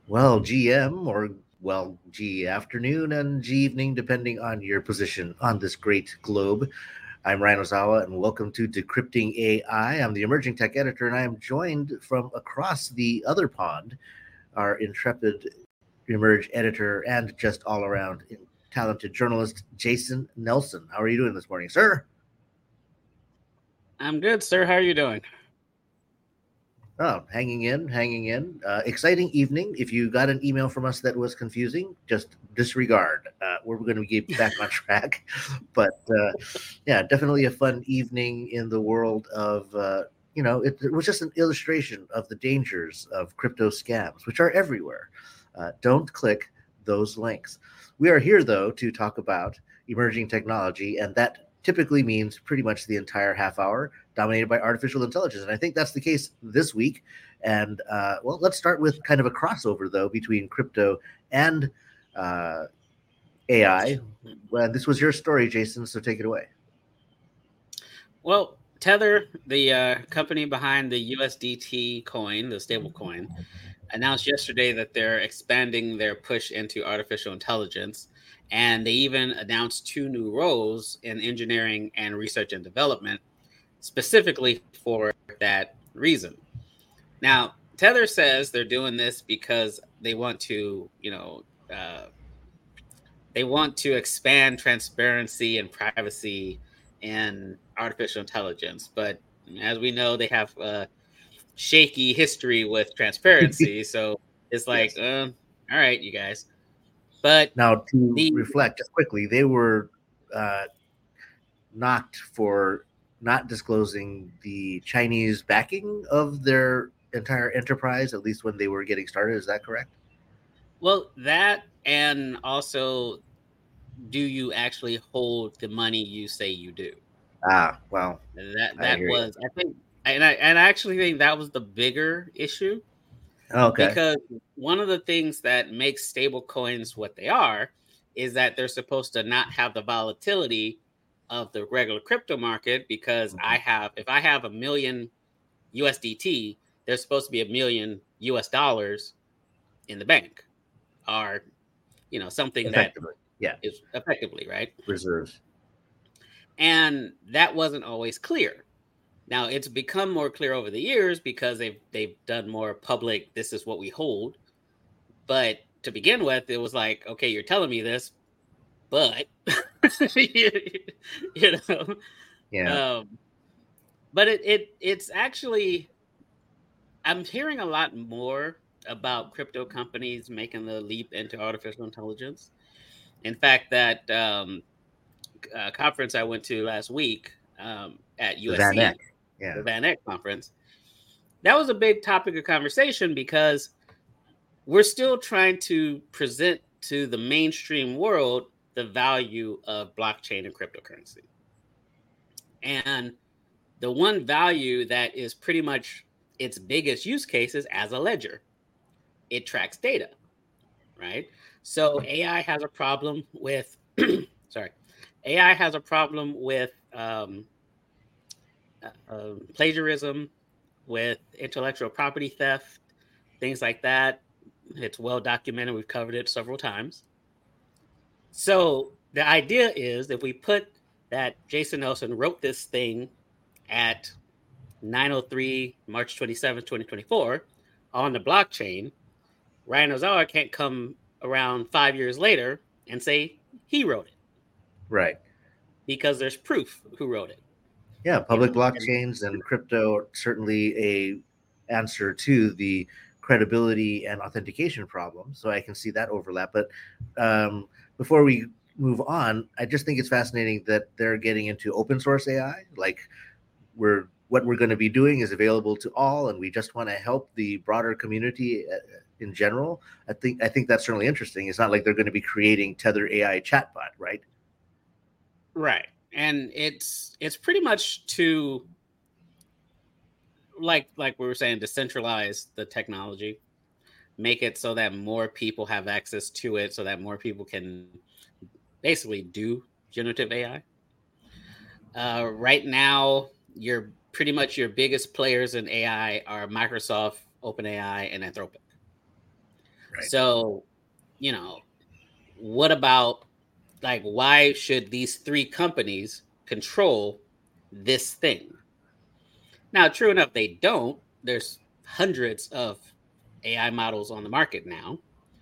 Well, GM or G afternoon and G evening, depending on your position on this great globe. I'm Ryan Ozawa, and welcome to Decrypting AI. I'm the emerging tech editor, and I am joined from across the other pond, our intrepid Emerge editor and just all around talented journalist, Jason Nelson. How are you doing this morning, sir? I'm good, sir. How are you doing? Oh, hanging in, hanging in. Exciting evening. If you got an email from us that was confusing, just disregard. We're going to get back on track. But yeah, definitely a fun evening in the world of, it was just an illustration of the dangers of crypto scams, which are everywhere. Don't click those links. We are here, though, to talk about emerging technology, and that typically means pretty much the entire half hour dominated by artificial intelligence. And I think that's the case this week. And let's start with kind of a crossover, though, between crypto and uh, AI. Well, this was your story, Jason, so take it away. Well, Tether, the company behind the USDT coin, the stable coin, announced yesterday that they're expanding their push into artificial intelligence. And they even announced two new roles in engineering and research and development, specifically for that reason. Now, Tether says they're doing this because they want to, they want to expand transparency and privacy in artificial intelligence. But as we know, they have a shaky history with transparency. So it's like, Yes. all right, you guys. But Now, to the reflect just quickly, they were uh, knocked for not disclosing the Chinese backing of their entire enterprise, at least when they were getting started. Is that correct? well, that and also, do you actually hold the money you say you do? Ah, well, That I that hear you. was, I think, and I actually think that was the bigger issue Okay. because one of the things that makes stable coins what they are is that they're supposed to not have the volatility of the regular crypto market because if I have a million USDT, there's supposed to be a million US dollars in the bank or something that Effectively. Yeah. is effectively right. Reserves. And that wasn't always clear. Now it's become more clear over the years because they've done more public, this is what we hold. But to begin with, it was like, okay, you're telling me this, but you, you know, Yeah. um, but it's actually, I'm hearing a lot more about crypto companies making the leap into artificial intelligence. In fact, that conference I went to last week at The Van Eck. USC, the Yeah. Van Eck conference, that was a big topic of conversation because we're still trying to present to the mainstream world the value of blockchain and cryptocurrency. And the one value that is pretty much its biggest use case is as a ledger. It tracks data, right? So AI has a problem with sorry, AI has a problem with plagiarism, with intellectual property theft, things like that. It's well documented. We've covered it several times. So the idea is if we put that Jason Nelson wrote this thing at 9:03 March 27th, 2024 on the blockchain, Ryan Ozawa can't come around 5 years later and say he wrote it Right. because there's proof who wrote it. Yeah. You Public know, and blockchains and crypto are certainly a answer to the credibility and authentication problem. So I can see that overlap. But before we move on, I just think it's fascinating that they're getting into open source AI. Like what we're going to be doing is available to all, and we just want to help the broader community in general. I think that's certainly interesting. It's not like they're going to be creating Tether AI chatbot, right? right, and it's pretty much to, like we were saying, decentralize the technology, make it so that more people have access to it, so that more people can basically do generative AI. Right now, your pretty much your biggest players in AI are Microsoft, OpenAI, and Anthropic. Right. So, you know, what about, like, why should these three companies control this thing? Now, true enough, they don't. There's hundreds of AI models on the market now.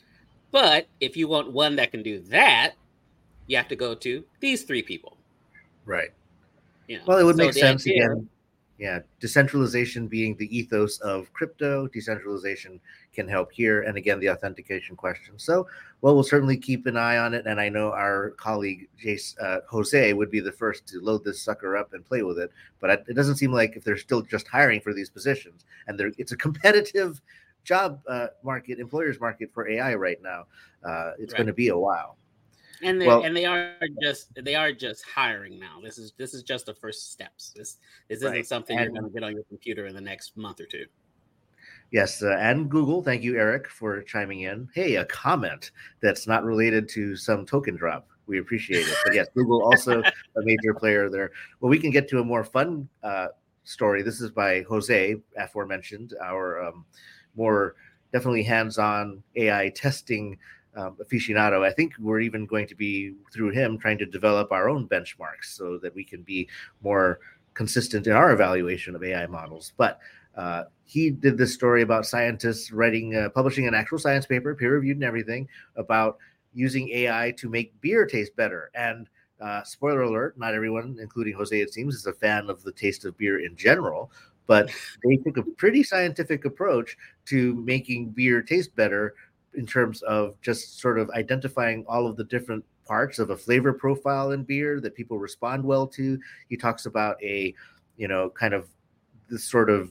But if you want one that can do that, you have to go to these three people. Right. You know, Well, it would so make the sense idea, again. Yeah, decentralization being the ethos of crypto, decentralization can help here. And again, the authentication question. So, well, we'll certainly keep an eye on it. And I know our colleague Jose would be the first to load this sucker up and play with it. But it doesn't seem like if they're still just hiring for these positions, and it's a competitive job market, employers market for AI right now. It's right? going to be a while. And Well, they are just hiring now. This is just the first steps. This right. isn't something you're going to get on your computer in the next month or two. Yes, and Google. Thank you, Eric, for chiming in. Hey, a comment that's not related to some token drop. We appreciate it. But yes, Google also a major player there. Well, we can get to a more fun story. This is by Jose, aforementioned, our more definitely hands-on AI testing aficionado. I think we're even going to be, through him, trying to develop our own benchmarks so that we can be more consistent in our evaluation of AI models. But he did this story about scientists publishing an actual science paper, peer-reviewed and everything, about using AI to make beer taste better. And spoiler alert, not everyone, including Jose, it seems, is a fan of the taste of beer in general, but they took a pretty scientific approach to making beer taste better in terms of just sort of identifying all of the different parts of a flavor profile in beer that people respond well to. He talks about kind of this sort of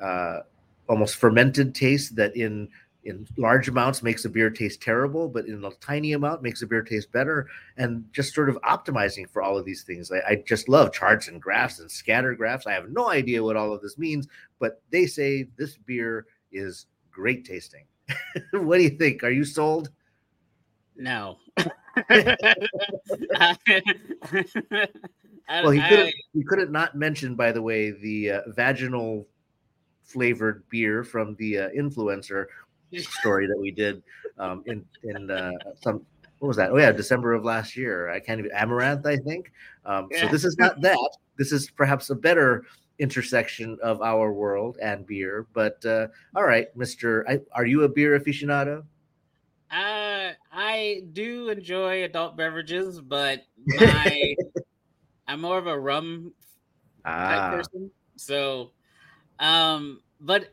almost fermented taste that in large amounts makes a beer taste terrible, but in a tiny amount makes a beer taste better, and just sort of optimizing for all of these things. I just love charts and graphs and scatter graphs. I have no idea what all of this means, but they say this beer is great tasting. What do you think? Are you sold? No. Well, he couldn't not mention, by the way, the vaginal flavored beer from the influencer story that we did in some, what was that? Oh yeah, December of last year. I can't even, Amaranth, I think. So this is not that. This is perhaps a better intersection of our world and beer. But all right, are you a beer aficionado? I do enjoy adult beverages, but I'm more of a rum type person. So, but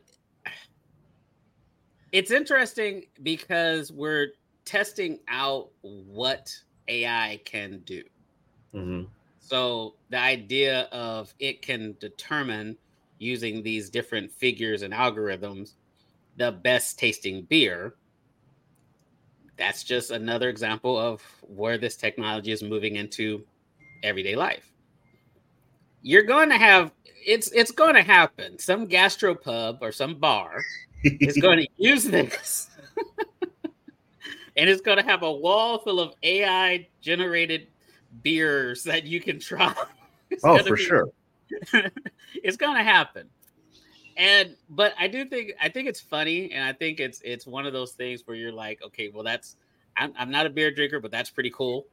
it's interesting because we're testing out what AI can do. Mm-hmm. So the idea of it can determine, using these different figures and algorithms, the best tasting beer. That's just another example of where this technology is moving into everyday life. You're going to have it's going to happen. Some gastropub or some bar is going to use this. And it's going to have a wall full of AI generated beers that you can try. For sure. It's going to happen. But I think it's funny, and I think it's one of those things where you're like, okay, well, I'm not a beer drinker, but that's pretty cool.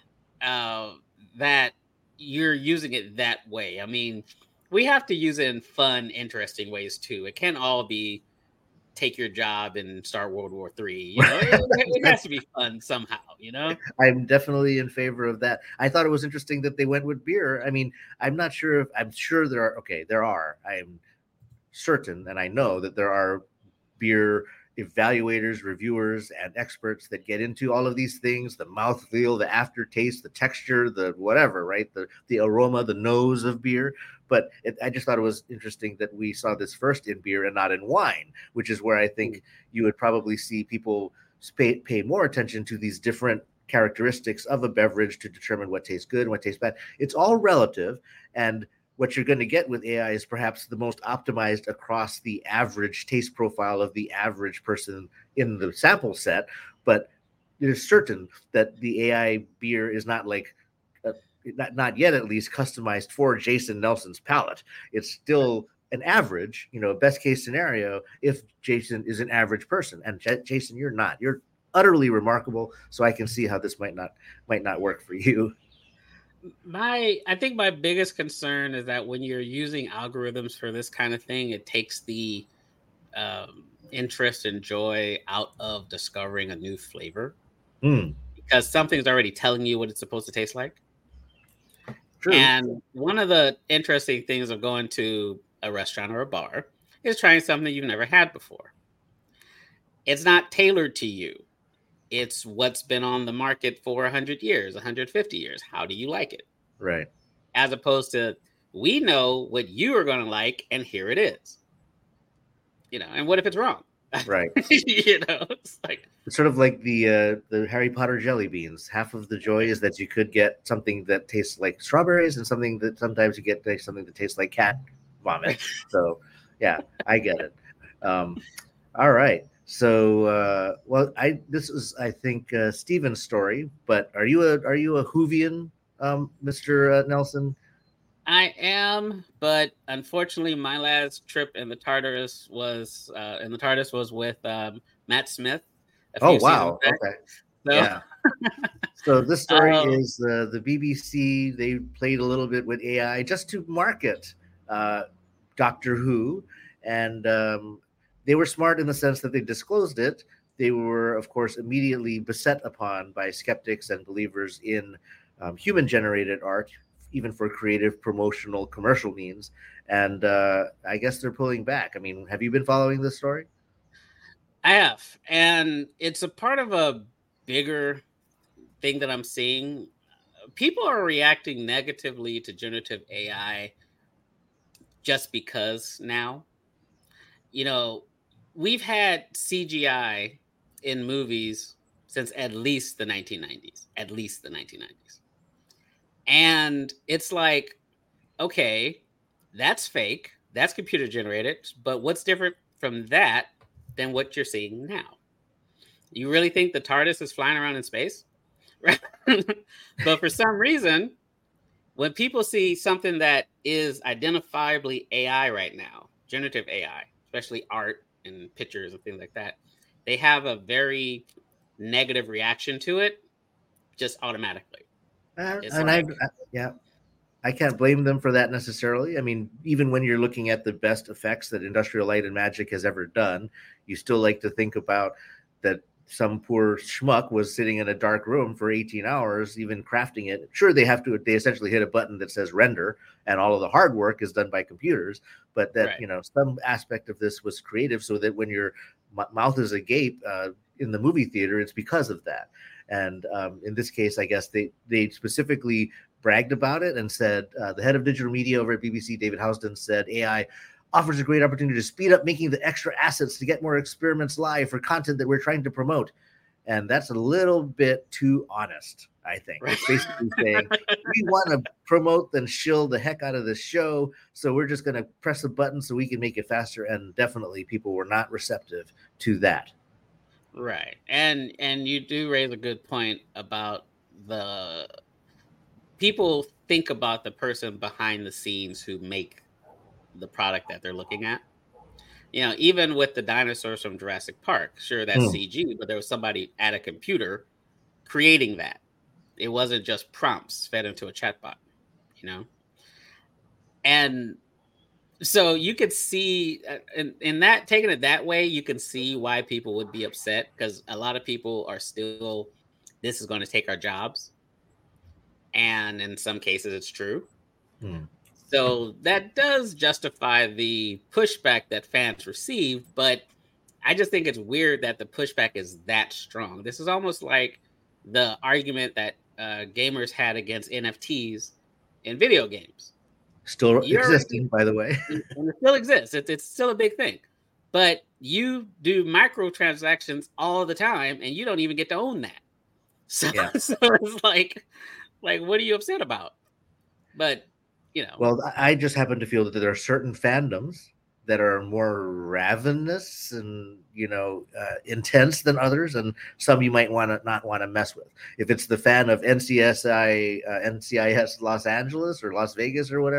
That you're using it that way. I mean, we have to use it in fun, interesting ways too. It can't all be take your job and start World War III. You know, it has to be fun somehow. You know, I'm definitely in favor of that. I thought it was interesting that they went with beer. I mean, I'm sure there are. Okay, there are. I'm certain, and I know that there are beer evaluators, reviewers, and experts that get into all of these things: the mouthfeel, the aftertaste, the texture, the whatever, right? The aroma, the nose of beer. But I just thought it was interesting that we saw this first in beer and not in wine, which is where I think you would probably see people pay more attention to these different characteristics of a beverage to determine what tastes good and what tastes bad. It's all relative, and what you're going to get with AI is perhaps the most optimized across the average taste profile of the average person in the sample set. But it is certain that the AI beer is not like, not yet at least, customized for Jason Nelson's palate. It's still an average, a best case scenario if Jason is an average person. And Jason, you're not. You're utterly remarkable. So I can see how this might not work for you. I think my biggest concern is that when you're using algorithms for this kind of thing, it takes the interest and joy out of discovering a new flavor because something's already telling you what it's supposed to taste like. True. And one of the interesting things of going to a restaurant or a bar is trying something you've never had before. It's not tailored to you. It's what's been on the market for 100 years, 150 years. How do you like it? Right. As opposed to, we know what you are going to like, and here it is. And what if it's wrong? Right. It's like, it's sort of like the Harry Potter jelly beans. Half of the joy is that you could get something that tastes like strawberries, and something that sometimes you get something that tastes like cat vomit. So, yeah, I get it. All right. So, this is, I think, Steven's story. But are you a Whovian, Mr. Nelson? I am, but unfortunately, my last trip in the TARDIS was with Matt Smith. Oh wow! Okay. So. Yeah. So this story is the BBC. They played a little bit with AI just to market Doctor Who, and they were smart in the sense that they disclosed it. They were, of course, immediately beset upon by skeptics and believers in human-generated art, even for creative, promotional, commercial means. And I guess they're pulling back. I mean, have you been following this story? I have. And it's a part of a bigger thing that I'm seeing. People are reacting negatively to generative AI just because now. We've had CGI in movies since at least the 1990s. And it's like, okay, that's fake. That's computer generated. But what's different from that than what you're seeing now? You really think the TARDIS is flying around in space? Right? But for some reason, when people see something that is identifiably AI right now, generative AI, especially art and pictures and things like that, they have a very negative reaction to it just automatically. I can't blame them for that necessarily. I mean, even when you're looking at the best effects that Industrial Light and Magic has ever done, you still like to think about that some poor schmuck was sitting in a dark room for 18 hours, even crafting it. Sure, they essentially hit a button that says render, and all of the hard work is done by computers. But that, right. Some aspect of this was creative, so that when your mouth is agape in the movie theater, it's because of that. And in this case, I guess they specifically bragged about it and said, the head of digital media over at BBC, David Housden, said AI offers a great opportunity to speed up making the extra assets to get more experiments live for content that we're trying to promote. And that's a little bit too honest, I think. It's basically saying, we want to promote and shill the heck out of this show, so we're just going to press a button so we can make it faster. And definitely people were not receptive to that. Right. And you do raise a good point about the people think about the person behind the scenes who make the product that they're looking at. Even with the dinosaurs from Jurassic Park, sure, that's CG, but there was somebody at a computer creating that. It wasn't just prompts fed into a chatbot, And so you could see in that, taking it that way, you can see why people would be upset, because a lot of people are still, this is going to take our jobs. And in some cases it's true. So that does justify the pushback that fans receive, but I just think it's weird that the pushback is that strong. This is almost like the argument that gamers had against NFTs in video games. Still existing, by the way. And it still exists. It's still a big thing. But you do microtransactions all the time, and you don't even get to own that. So, so it's like, what are you upset about? But, Well, I just happen to feel that there are certain fandoms that are more ravenous and, intense than others, and some you might not want to mess with. If it's the fan of NCIS Los Angeles or Las Vegas or whatever,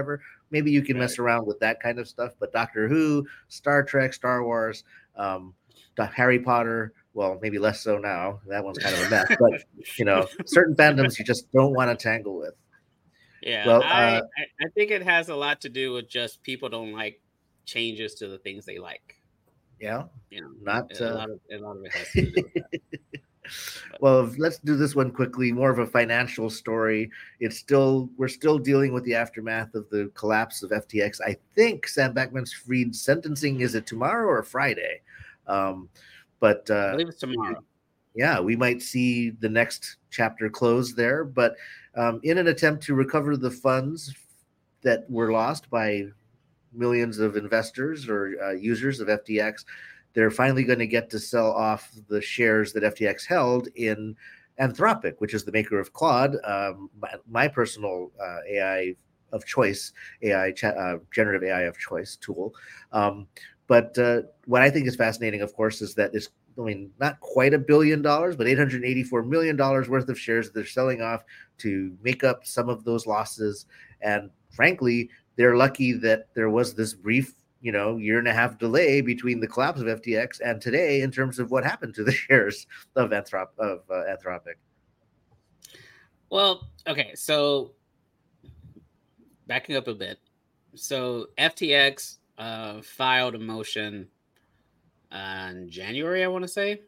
maybe you can Right. mess around with that kind of stuff. But Doctor Who, Star Trek, Star Wars, Harry Potter, well, maybe less so now. That one's kind of a mess. But certain fandoms you just don't want to tangle with. Yeah, Well, I think it has a lot to do with just people don't like changes to the things they like. yeah, You know, not. a lot of it has to do with that. Well, let's do this one quickly. More of a financial story. We're still dealing with the aftermath of the collapse of FTX. I think Sam Bankman-Fried's sentencing, is it tomorrow or Friday? But I believe it's tomorrow. Yeah, we might see the next chapter close there. But in an attempt to recover the funds that were lost by millions of investors or users of FTX, they're finally going to get to sell off the shares that FTX held in Anthropic, which is the maker of Claude, my personal AI of choice, generative AI of choice tool. But what I think is fascinating, of course, is that it's, not quite $1 billion, but $884 million worth of shares that they're selling off to make up some of those losses. And frankly, they're lucky that there was this brief, year and a half delay between the collapse of FTX and today in terms of what happened to the shares of Anthropic. Well, okay, so backing up a bit. So FTX filed a motion in January, I want to say,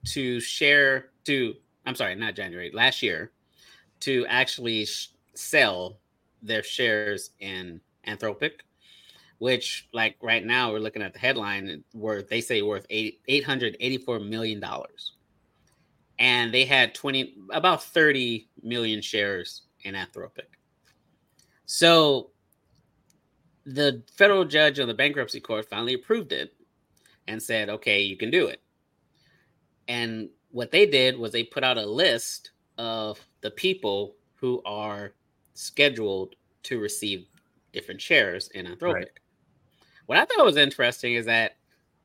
I'm sorry, not January, last year, to actually sell their shares in Anthropic, which, like, right now we're looking at the headline worth $884 million. And they had about 30 million shares in Anthropic. So the federal judge of the bankruptcy court finally approved it and said, okay, you can do it. And what they did was they put out a list of the people who are scheduled to receive different shares in Anthropic. Right. What I thought was interesting is that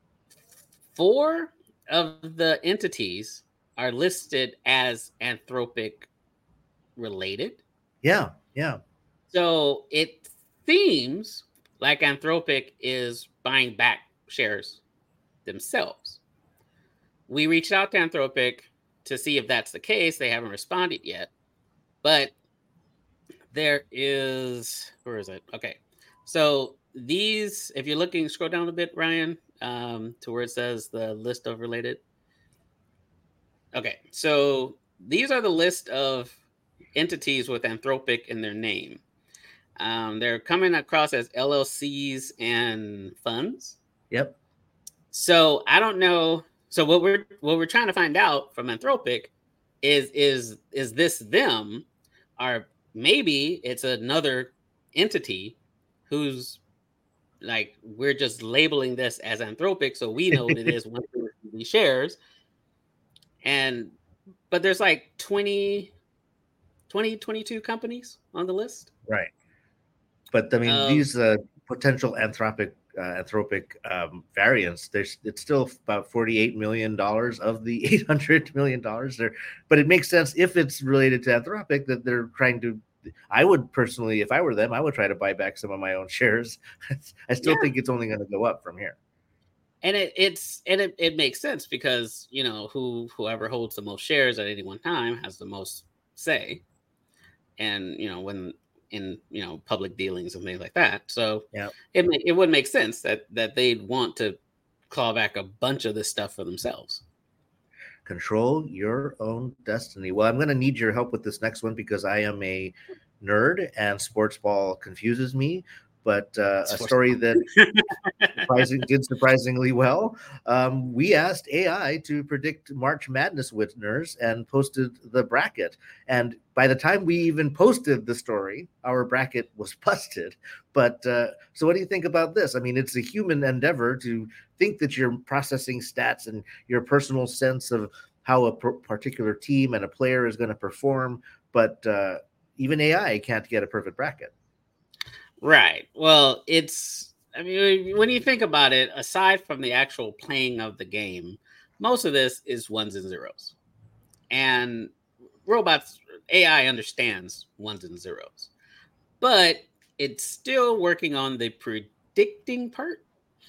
4 of the entities are listed as Anthropic related. Yeah. So it seems like Anthropic is buying back shares themselves. We reached out to Anthropic to see if that's the case. They haven't responded yet. But there is, where is it? Okay. So these, if you're looking, scroll down a bit, Ryan, to where it says the list of related. Okay. So these are the list of entities with Anthropic in their name. They're coming across as LLCs and funds. Yep. So I don't know. So what we're trying to find out from Anthropic is this them, or maybe it's another entity who's like, we're just labeling this as Anthropic so we know what it is once we receive these shares. But there's like 22 companies on the list. Right. But these potential Anthropic variants, it's still about $48 million of the $800 million there. But it makes sense if it's related to Anthropic that they're trying to. I would personally, if I were them, I would try to buy back some of my own shares. I still think it's only going to go up from here. And it makes sense because whoever holds the most shares at any one time has the most say, and when in public dealings and things like that. So yeah, it would make sense that they'd want to claw back a bunch of this stuff for themselves. Control your own destiny. Well, I'm going to need your help with this next one because I am a nerd and sports ball confuses me. But a story that did surprisingly well. We asked AI to predict March Madness winners and posted the bracket. And by the time we even posted the story, our bracket was busted. But so what do you think about this? I mean, it's a human endeavor to think that you're processing stats and your personal sense of how a particular team and a player is going to perform. But even AI can't get a perfect bracket. Right. Well, when you think about it, aside from the actual playing of the game, most of this is ones and zeros. And AI understands ones and zeros. But it's still working on the predicting part.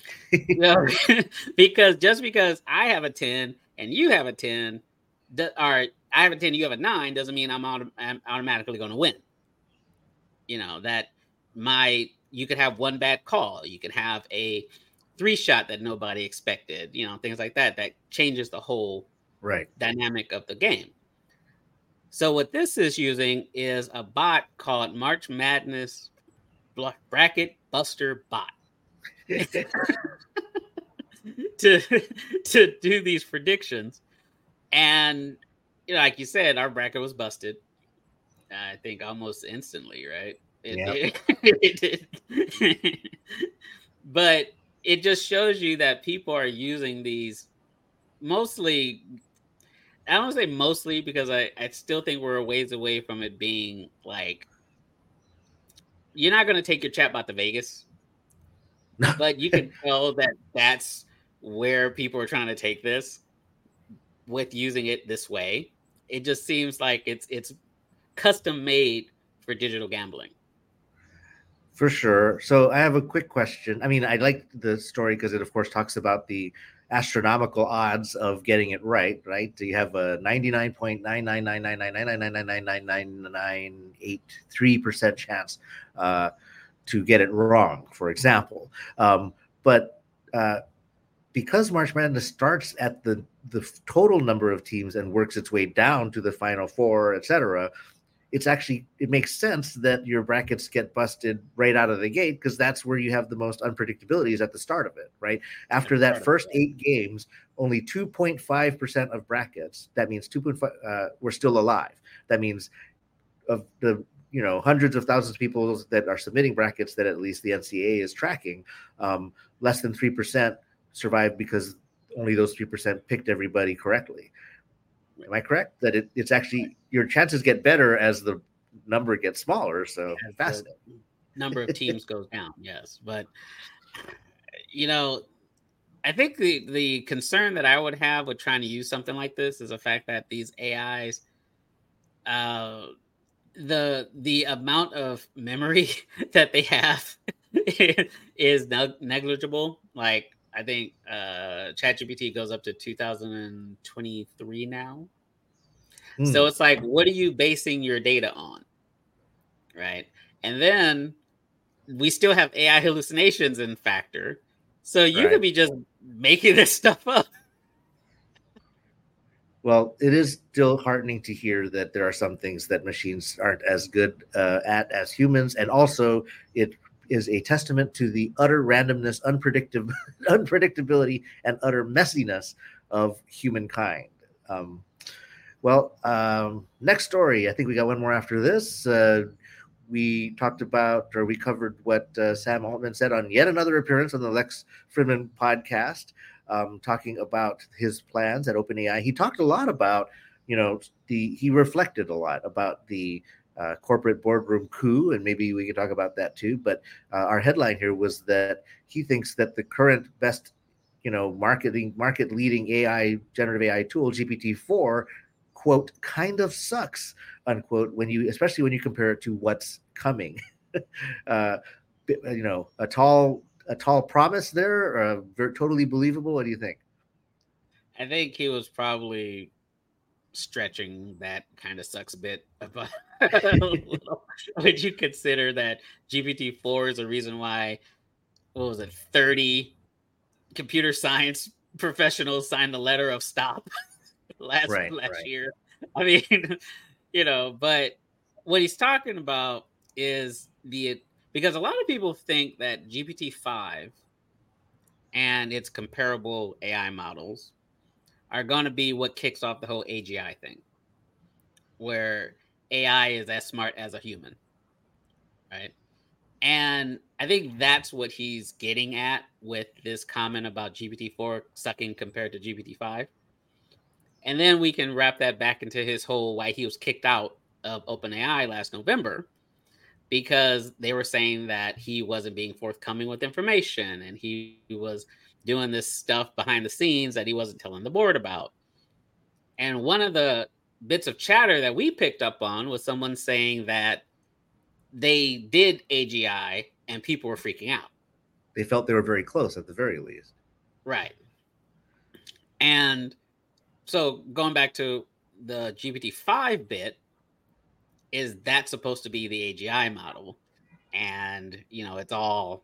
Because just because I have a 10 and you have a 10, or I have a 10, you have a 9, doesn't mean I'm automatically going to win. That you could have one bad call. You can have a 3-shot that nobody expected, things like that changes the whole dynamic of the game. So what this is using is a bot called March Madness Bracket Buster Bot to do these predictions. And like you said, our bracket was busted. I think almost instantly, right? It did. But it just shows you that people are using these mostly. I don't say mostly because I still think we're a ways away from it being like, you're not going to take your chatbot to Vegas, but you can tell that that's where people are trying to take this with using it this way. It just seems like it's custom made for digital gambling. For sure. So I have a quick question. I mean, I like the story because it, of course, talks about the astronomical odds of getting it right. Right? You have a 99.9999999999983% chance to get it wrong, for example. But because March Madness starts at the total number of teams and works its way down to the Final Four, etc., it makes sense that your brackets get busted right out of the gate because that's where you have the most unpredictability is at the start of it, right? After that first 8 games, only 2.5% of brackets, that means 2.5 were still alive. That means of the hundreds of thousands of people that are submitting brackets that at least the NCAA is tracking, less than 3% survived because only those 3% picked everybody correctly. Am I correct that it's actually your chances get better as the number gets smaller? So fascinating. Number of teams goes down, yes, but I think the concern that I would have with trying to use something like this is the fact that these AIs, the amount of memory that they have is negligible. Like I think ChatGPT goes up to 2023 now. So it's like, what are you basing your data on? Right. And then we still have AI hallucinations in factor. So you could be just making this stuff up. Well, it is still heartening to hear that there are some things that machines aren't as good at as humans. And also it is a testament to the utter randomness, unpredictability, and utter messiness of humankind. Next story. I think we got one more after this. We talked about, or we covered what Sam Altman said on yet another appearance on the Lex Fridman podcast, talking about his plans at OpenAI. He talked a lot about, he reflected a lot about the corporate boardroom coup, and maybe we could talk about that too. But our headline here was that he thinks that the current best, market leading generative AI tool, GPT-4, quote, kind of sucks, unquote, especially when you compare it to what's coming. A tall promise there, totally believable. What do you think? I think he was probably stretching that kind of sucks bit about would you consider that GPT-4 is a reason why 30 computer science professionals signed the letter of stop last year. I mean, but what he's talking about is because a lot of people think that GPT-5 and its comparable AI models are going to be what kicks off the whole AGI thing, where AI is as smart as a human, right? And I think that's what he's getting at with this comment about GPT-4 sucking compared to GPT-5. And then we can wrap that back into his whole why he was kicked out of OpenAI last November, because they were saying that he wasn't being forthcoming with information and he was doing this stuff behind the scenes that he wasn't telling the board about. And one of the bits of chatter that we picked up on was someone saying that they did AGI and people were freaking out. They felt they were very close at the very least. Right. And so going back to the GPT-5 bit, is that supposed to be the AGI model? And, it's all,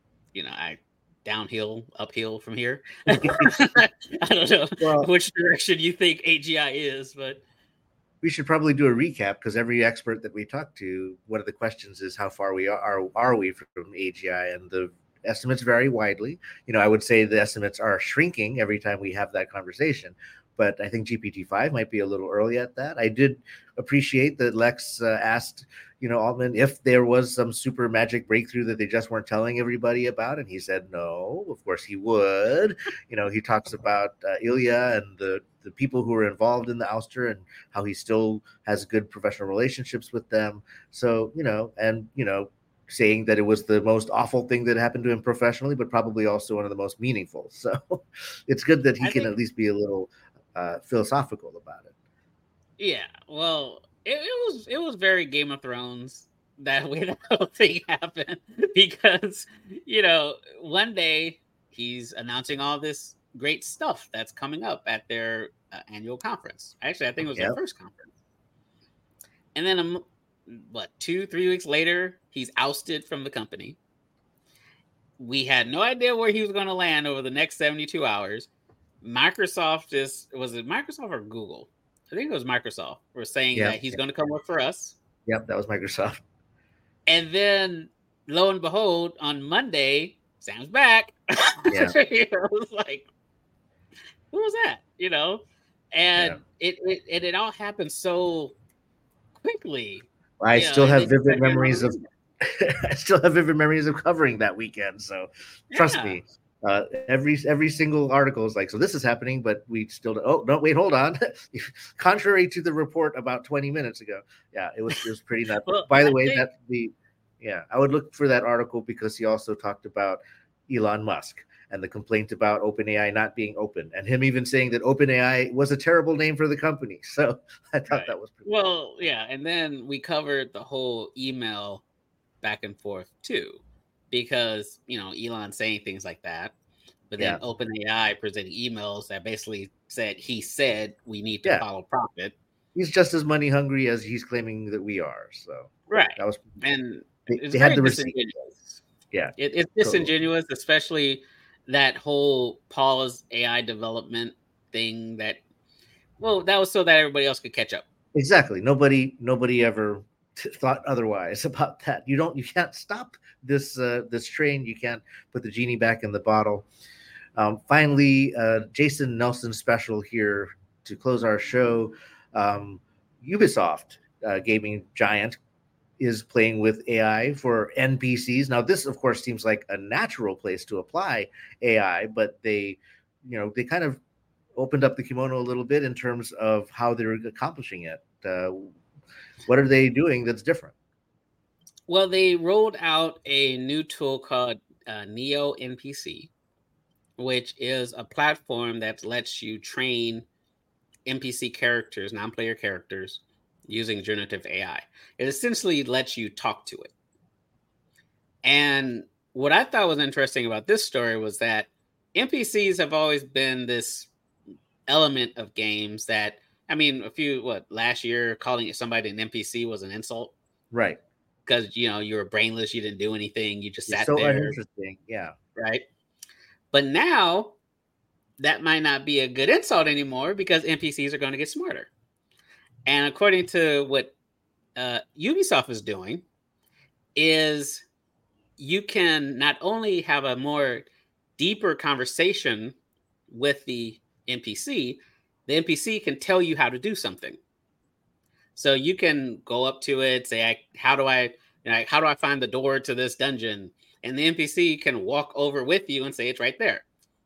downhill, uphill from here. I don't know which direction you think AGI is, but we should probably do a recap because every expert that we talk to, one of the questions is how far are we from AGI, and the estimates vary widely. I would say the estimates are shrinking every time we have that conversation, but I think GPT-5 might be a little early at that. I did appreciate that Lex asked, Altman, if there was some super magic breakthrough that they just weren't telling everybody about, and he said no. Of course he would. He talks about Ilya and the people who were involved in the ouster and how he still has good professional relationships with them. So, saying that it was the most awful thing that happened to him professionally, but probably also one of the most meaningful. So it's good that he can at least be a little philosophical about it. Yeah, well, it was very Game of Thrones that way that whole thing happened because one day he's announcing all this great stuff that's coming up at their annual conference. Actually, I think it was their first conference, and then 2-3 weeks later, he's ousted from the company. We had no idea where he was going to land over the next 72 hours. Microsoft was it Microsoft or Google? I think it was Microsoft. We're saying that he's going to come work for us. Yep, that was Microsoft. And then, lo and behold, on Monday, Sam's back. Yeah. It was like, who was that? And it all happened so quickly. I still have vivid memories of. I still have vivid memories of covering that weekend. So trust me. Every single article is like, so this is happening, but we still wait, hold on. Contrary to the report about 20 minutes ago, it was pretty nuts. Well, by the way, I would look for that article because he also talked about Elon Musk and the complaint about OpenAI not being open, and him even saying that OpenAI was a terrible name for the company. So I thought that was pretty cool. Yeah, and then we covered the whole email back and forth too, because Elon saying things like that, but then OpenAI presenting emails that basically said we need to follow profit. He's just as money hungry as he's claiming that we are. So that was, and they had the disingenuous. Yeah, it's disingenuous, especially that whole pause AI development thing. That was so that everybody else could catch up. Exactly. Nobody ever thought otherwise about that. You can't stop this train. You can't put the genie back in the bottle. Finally, Jason Nelson special here to close our show. Ubisoft, gaming giant, is playing with AI for NPCs. Now, this, of course, seems like a natural place to apply AI, but they kind of opened up the kimono a little bit in terms of how they're accomplishing it. What are they doing that's different? Well, they rolled out a new tool called Neo NPC, which is a platform that lets you train NPC characters, non-player characters, using generative AI. It essentially lets you talk to it. And what I thought was interesting about this story was that NPCs have always been this element of games that, last year calling somebody an NPC was an insult. Right. Because, you were brainless, you didn't do anything, you just sat so there. Uninteresting. Yeah. Right. But now that might not be a good insult anymore because NPCs are going to get smarter. And according to what Ubisoft is doing, is you can not only have a more deeper conversation with the NPC can tell you how to do something. So you can go up to it, say, how do I find the door to this dungeon? And the NPC can walk over with you and say, it's right there.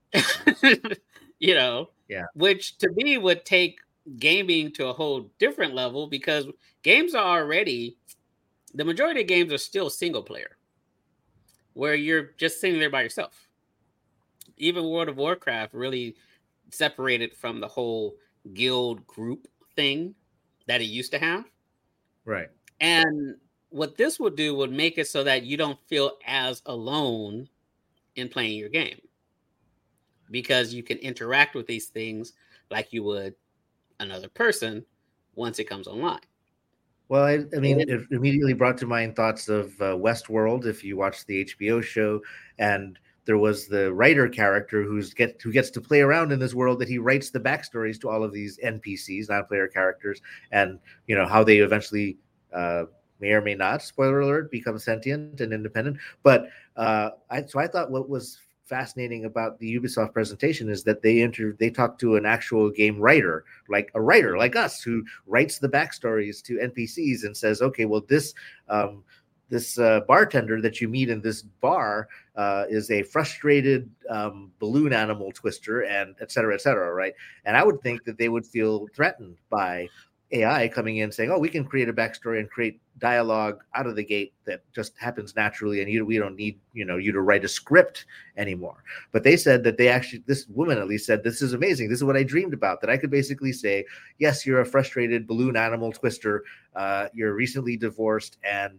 Which to me would take gaming to a whole different level, because games are already, the majority of games are still single player, where you're just sitting there by yourself. Even World of Warcraft really separated from the whole guild group thing that it used to have. Right. And what this would do would make it so that you don't feel as alone in playing your game, because you can interact with these things like you would another person once it comes online. Well, I mean, it immediately brought to mind thoughts of Westworld. If you watch the HBO show, and there was the writer character who gets to play around in this world, that he writes the backstories to all of these NPCs, non-player characters, and how they eventually may or may not, spoiler alert, become sentient and independent. But I thought what was fascinating about the Ubisoft presentation is that they talked to an actual game writer, like a writer like us, who writes the backstories to NPCs and says, okay, well, this bartender that you meet in this bar is a frustrated balloon animal twister, and et cetera, right? And I would think that they would feel threatened by AI coming in saying, oh, we can create a backstory and create dialogue out of the gate that just happens naturally, and we don't need you to write a script anymore. But they said that this woman at least said, this is amazing, this is what I dreamed about, that I could basically say, yes, you're a frustrated balloon animal twister, you're recently divorced, and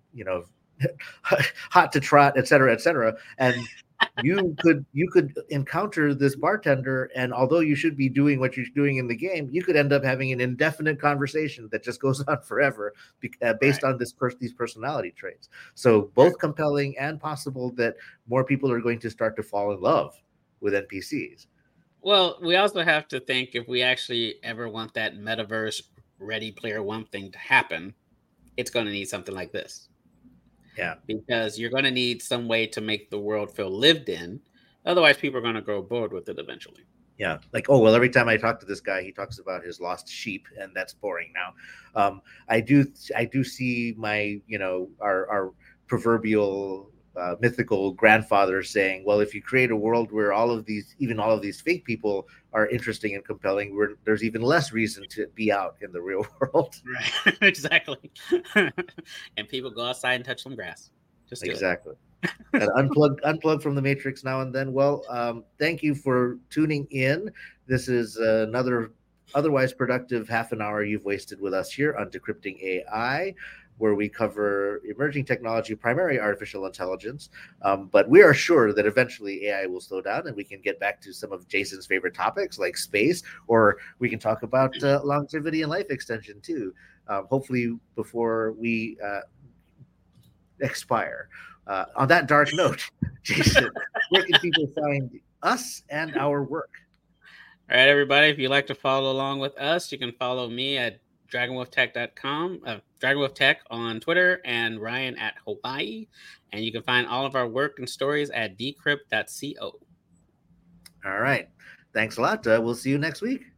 hot to trot, et cetera, and you could encounter this bartender, and although you should be doing what you're doing in the game, you could end up having an indefinite conversation that just goes on forever, based on these personality traits. So both compelling and possible that more people are going to start to fall in love with NPCs. Well, we also have to think, if we actually ever want that metaverse Ready Player One thing to happen, it's going to need something like this. Yeah, because you're going to need some way to make the world feel lived in. Otherwise, people are going to grow bored with it eventually. Yeah, like, oh, well, every time I talk to this guy, he talks about his lost sheep, and that's boring now. I do see my, our proverbial mythical grandfather saying, well, if you create a world where all of these fake people are interesting and compelling, there's even less reason to be out in the real world. Right, exactly. And people go outside and touch some grass. Just exactly. And unplug from the matrix now and then. Well, thank you for tuning in. This is another otherwise productive half an hour you've wasted with us here on Decrypting AI, where we cover emerging technology, primarily artificial intelligence. But we are sure that eventually AI will slow down and we can get back to some of Jason's favorite topics like space, or we can talk about longevity and life extension too, hopefully before we expire. On that dark note, Jason, where can people find us and our work? All right, everybody, if you'd like to follow along with us, you can follow me at DragonWolfTech.com, DragonWolfTech on Twitter, and Ryan at Hawaii. And you can find all of our work and stories at decrypt.co. All right. Thanks a lot. We'll see you next week.